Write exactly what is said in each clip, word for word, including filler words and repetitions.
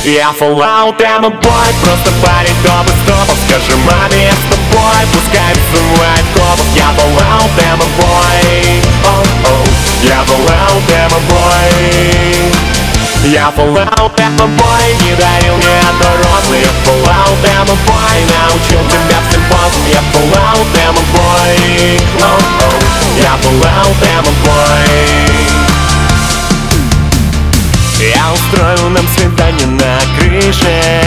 Я Fallout, I'm a boy, просто парень дома стопов. Скажи маме, я с тобой, пускай вызывает копов. Я Fallout, I'm a boy, oh, oh. Я Fallout, I'm a boy. Я Fallout, I'm a boy, не дарил мне одной розы. Я Fallout, I'm a boy, научил тебя всем позам. Я Fallout, I'm a boy, oh, oh. Я Fallout, I'm a boy. Я устрою нам свидание на крыше.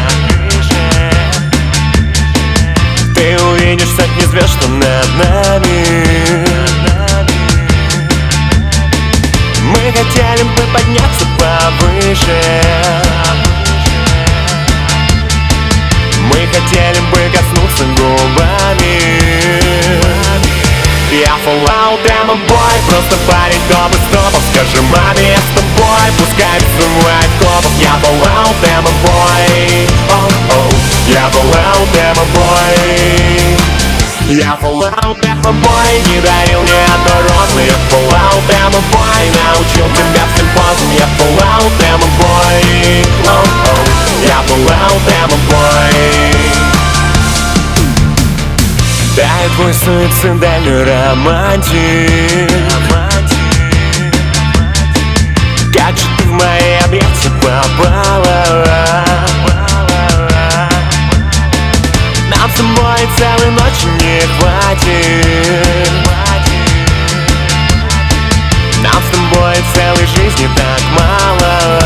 Ты увидишь сотни звезд, что над нами. Мы хотели бы подняться повыше. Мы хотели бы коснуться губами. Я Fallout, I'm a boy, просто парень дома стопов. Скажи маме, я с тобой, пускай вызывает копов. Я Fallout, I'm a boy, oh, oh. Я Fallout, I'm a boy. Я Fallout, I'm a boy, не дарил мне одной розы. Я Fallout, I'm a boy, научил тебя всем позам. Я Fallout, I'm a boy, oh, oh. Я Fallout, I'm a boy. Дай твой суицидальный романтик. Как же ты в мои объятия попала? Нам с тобой целой ночи не хватит. Нам с тобой целой жизни так мало.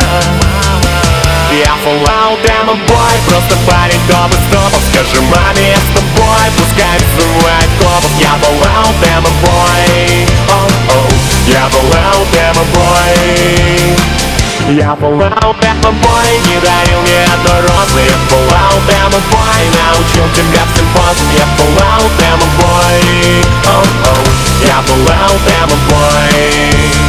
Я Fallout, I'm a boy, просто парень дома стопов. Скажи маме, я с тобой, пускай вызывает копов. Я Fallout, I'm a boy, oh, oh. Я Fallout, I'm a boy. Я Fallout, I'm a boy, не дарил мне одной розы. Я Fallout, I'm a boy, научил тебя всем позам. Я Fallout, I'm a boy, oh, oh. Я Fallout, I'm a boy.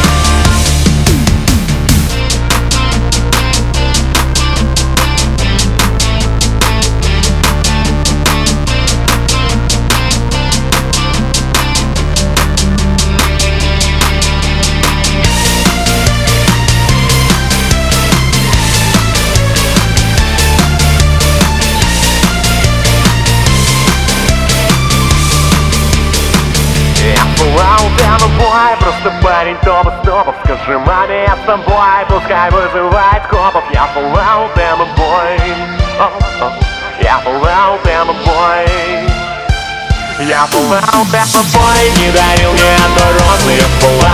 Fallout, I'm a boy, просто парень дома стопов. Скажи маме, я с тобой, пускай вызывает копов. Я Fallout, I'm a boy, oh, oh. Я Fallout, I'm a boy. Я Fallout, I'm a boy, не дарил мне одной розы. Я Fallout.